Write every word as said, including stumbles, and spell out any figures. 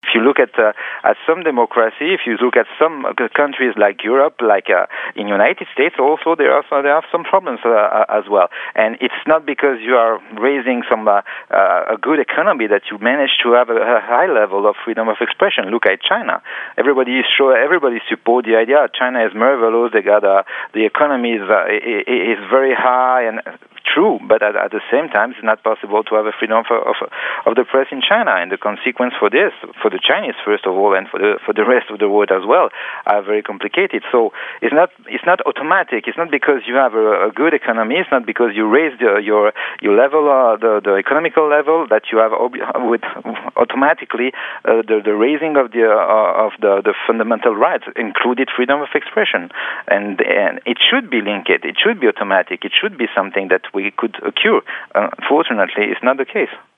you look at uh, at some democracy, if you look at some countries like Europe, like uh, in United States, also there are there are some problems uh, as well. And it's not because you are raising some uh, uh, a good economy that you manage to have a, a high level of freedom of expression. Look at China. Everybody is sure. Everybody support the idea. China is marvelous. They got uh, the economy is uh, is very high and. True, but at, at the same time, it's not possible to have a freedom of, of, of the press in China, and the consequence for this, for the Chinese first of all, and for the for the rest of the world as well, are very complicated. So it's not it's not automatic. It's not because you have a, a good economy. It's not because you raise the, your your level, uh, the the economical level, that you have ob- with automatically uh, the the raising of the uh, of the, the fundamental rights, included freedom of expression, and and it should be linked. It should be automatic. It should be something that we could occur. Unfortunately, it's not the case.